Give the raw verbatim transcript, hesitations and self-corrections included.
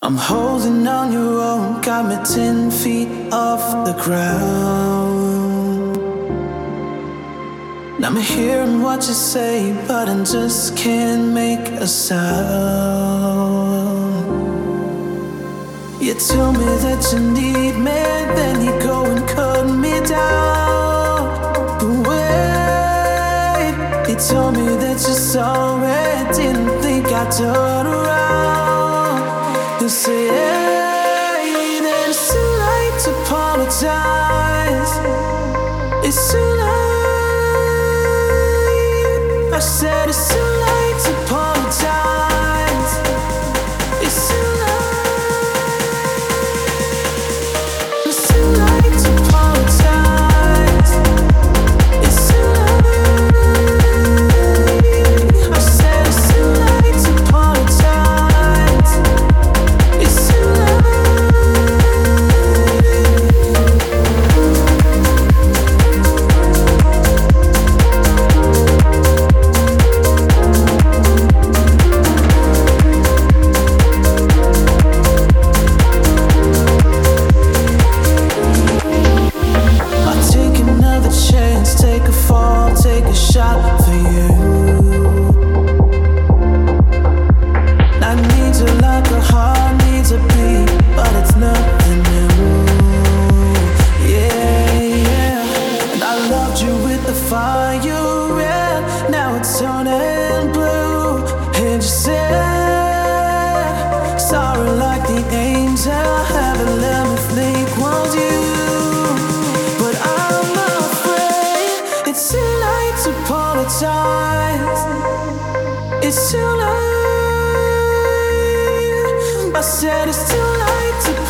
I'm holding on your own, got me ten feet off the ground. Now I'm hearing what you say, but I just can't make a sound. You tell me that you need me, then you go and cut me down. But wait, you told me that you're sorry, didn't think I'd turn around. You say, hey, then it's too late to apologize. It's too late. I said it's too late to apologize. It's too late. It's too late to apologize. It's too late. I said it's too late to apologize. It's too take a fall, take a shot for you. I need you like a heart needs a beat, but it's nothing new. Yeah, yeah. And I loved you with the fire red, now it's turning blue. And you said sorry like the angel, haven't let me think was you. It's too late to apologize. It's too late. I said it's too late to apologize.